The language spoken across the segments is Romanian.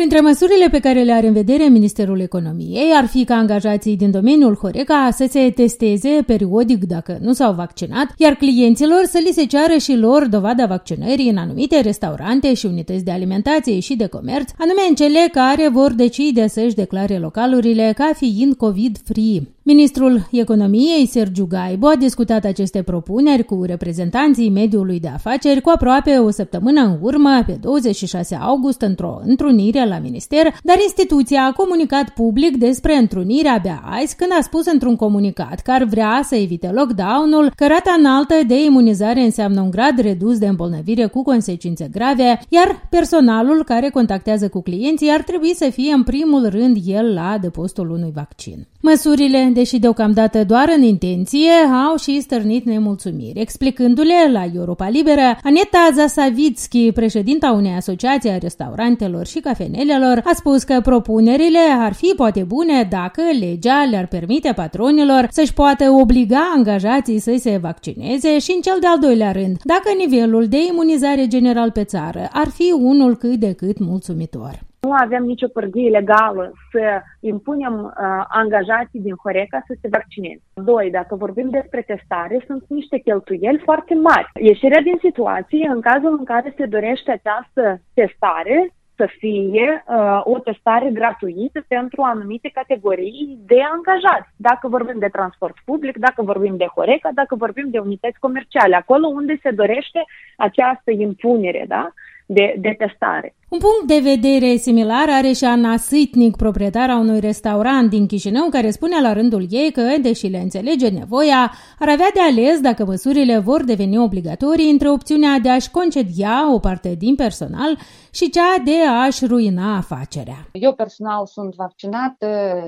Printre măsurile pe care le are în vedere Ministerul Economiei ar fi ca angajații din domeniul Horeca să se testeze periodic dacă nu s-au vaccinat, iar clienților să li se ceară și lor dovada vaccinării în anumite restaurante și unități de alimentație și de comerț, anume în cele care vor decide să-și declare localurile ca fiind COVID-free. Ministrul Economiei, Sergiu Gaibu, a discutat aceste propuneri cu reprezentanții mediului de afaceri cu aproape o săptămână în urmă, pe 26 august, într-o întrunire la minister, dar instituția a comunicat public despre întrunire abia azi, când a spus într-un comunicat că ar vrea să evite lockdown-ul, că rata înaltă de imunizare înseamnă un grad redus de îmbolnăvire cu consecințe grave, iar personalul care contactează cu clienții ar trebui să fie în primul rând el la adăpostul unui vaccin. Măsurile, deși deocamdată doar în intenție, au și stârnit nemulțumiri. Explicându-le la Europa Liberă, Aneta Zasavitski, președinta unei asociații a restaurantelor și cafenelelor, a spus că propunerile ar fi poate bune dacă legea le-ar permite patronilor să-și poată obliga angajații să se vaccineze și, în cel de-al doilea rând, dacă nivelul de imunizare general pe țară ar fi unul cât de cât mulțumitor. Nu avem nicio pârghie legală să impunem angajații din Horeca să se vaccineze. 2. Dacă vorbim despre testare, sunt niște cheltuieli foarte mari. Ieșirea din situație, în cazul în care se dorește această testare, să fie o testare gratuită pentru anumite categorii de angajați. Dacă vorbim de transport public, dacă vorbim de Horeca, dacă vorbim de unități comerciale, acolo unde se dorește această impunere, da? de testare. Un punct de vedere similar are și Ana Sitnic, proprietara unui restaurant din Chișinău, care spune la rândul ei că, deși le înțelege nevoia, ar avea de ales dacă măsurile vor deveni obligatorii între opțiunea de a-și concedia o parte din personal și cea de a-și ruina afacerea. Eu personal sunt vaccinată,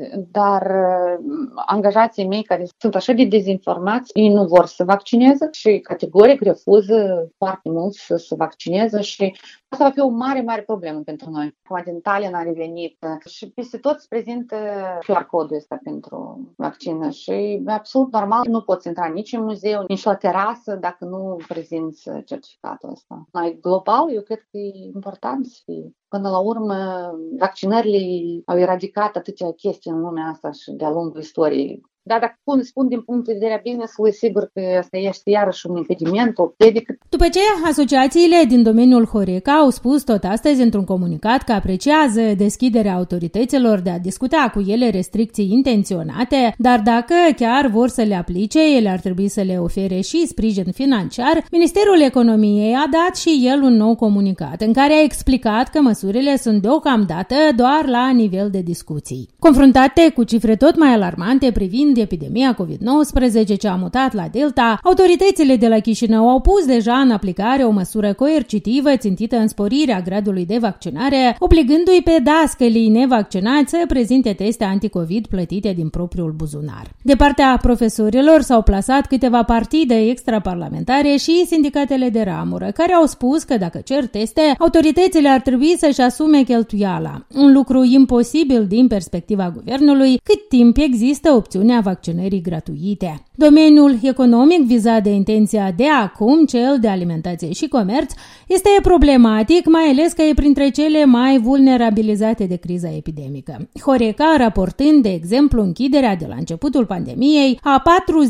dar angajații mei care sunt așa de dezinformați, ei nu vor să vaccineze și categoric refuză foarte mult să se vaccineze și asta va fi o mare problemă pentru noi. Acum din Tallinn a revenit și peste tot se prezintă QR-codul ăsta pentru vaccină și e absolut normal. Nu poți intra nici în muzeu, nici la terasă dacă nu prezinți certificatul ăsta. Noi global, eu cred că e important să fie. Până la urmă, vaccinările au eradicat atâtea chestii în lumea asta și de-a lungul istoriei. Dar dacă spun din punct de vedere a business-ului, sigur că asta este iarăși un impediment, o piedică. După ce asociațiile din domeniul Horeca au spus tot astăzi într-un comunicat că apreciază deschiderea autorităților de a discuta cu ele restricții intenționate, dar dacă chiar vor să le aplice, ele ar trebui să le ofere și sprijin financiar, Ministerul Economiei a dat și el un nou comunicat în care a explicat că măsurile sunt deocamdată doar la nivel de discuții. Confruntate cu cifre tot mai alarmante privind epidemia COVID-19 ce a mutat la Delta, autoritățile de la Chișinău au pus deja în aplicare o măsură coercitivă țintită în sporirea gradului de vaccinare, obligându-i pe dascălii nevaccinați să prezinte teste anticovid plătite din propriul buzunar. De partea profesorilor s-au plasat câteva partide extraparlamentare și sindicatele de ramură, care au spus că dacă cer teste, autoritățile ar trebui să-și asume cheltuiala, un lucru imposibil din perspectiva guvernului, cât timp există opțiunea vaccinării gratuite. Domeniul economic vizat de intenția de acum, cel de alimentație și comerț, este problematic, mai ales că e printre cele mai vulnerabilizate de criza epidemică. Horeca raportând, de exemplu, închiderea de la începutul pandemiei a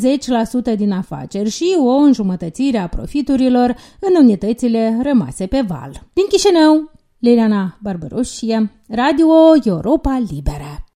40% din afaceri și o înjumătățire a profiturilor în unitățile rămase pe val. Din Chișinău, Liliana Barbaroșie, Radio Europa Liberă.